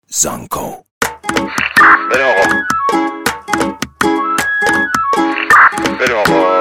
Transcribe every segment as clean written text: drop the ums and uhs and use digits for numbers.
زانکو. بریم آقا، بریم آقا.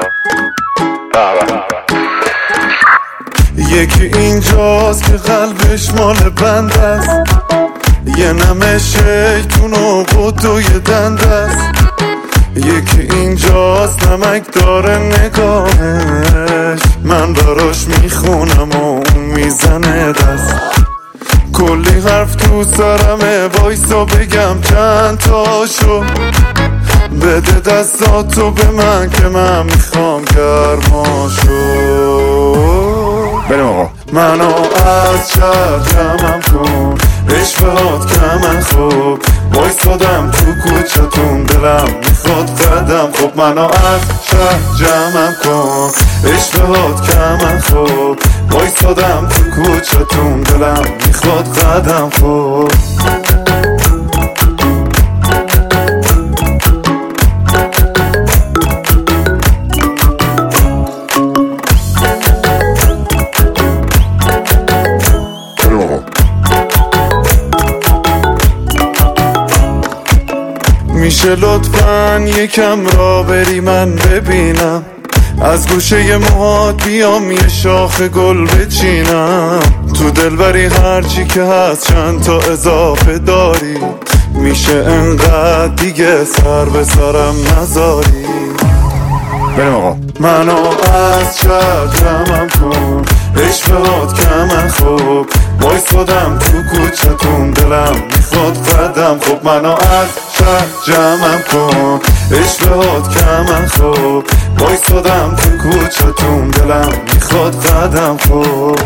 یکی اینجاست که قلبش مال بند است، یه نمه شیطون و قدوی دند است. یکی اینجاست نمک داره نگاهش، من براش میخونم و اون میزنه دست. کلی حرف تو سرمه، وایسا بگم چند تاشو. بده دستاتو به من که من میخوام گرماشو. بریم آقا. منو از شهر جمعم کن، عشقات که من خوب وایسادم تو کوچتون، دلم میخواد قدم خوب. منو از شهر جمعم کن، عشقات که من خوب وایسادم تو کوچتون، دلم میخواد قدم خوب. میشه لطفاً یکم را بری من ببینم، از گوشه موهات بیام یه شاخ گل بچینم. تو دلبری هرچی که هست چند تا اضافه داری، میشه انقدر دیگه سر به سرم نذاری. بریم آقا. منو از شهر جمعم کن، عشقات که من خوب وایسادم تو کوچتون، دلم میخواد قدم خوب. منو از شهر جمعم کن، عشقات که من خوب وایسادم تو کوچتون، دلم میخواد قدم خوب.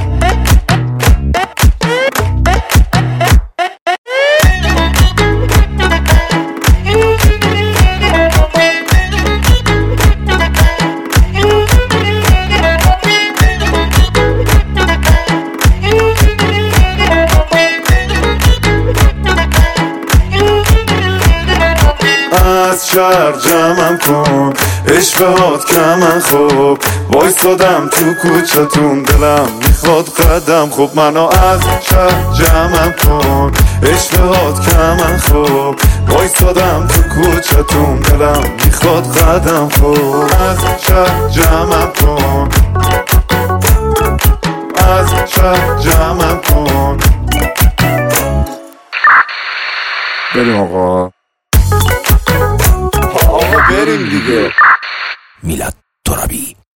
از شهر جمعم کن، عشقات که من خوب وایسادم تو کوچتون، دلم میخواد قدم خوب. منو از شهر جمعم کن، عشقات که من خوب وایسادم تو کوچتون، دلم میخواد قدم خوب. از شهر جمعم کن، از شهر جمعم کن. بریم آقا. بریم دیگه. میلاد ترابی.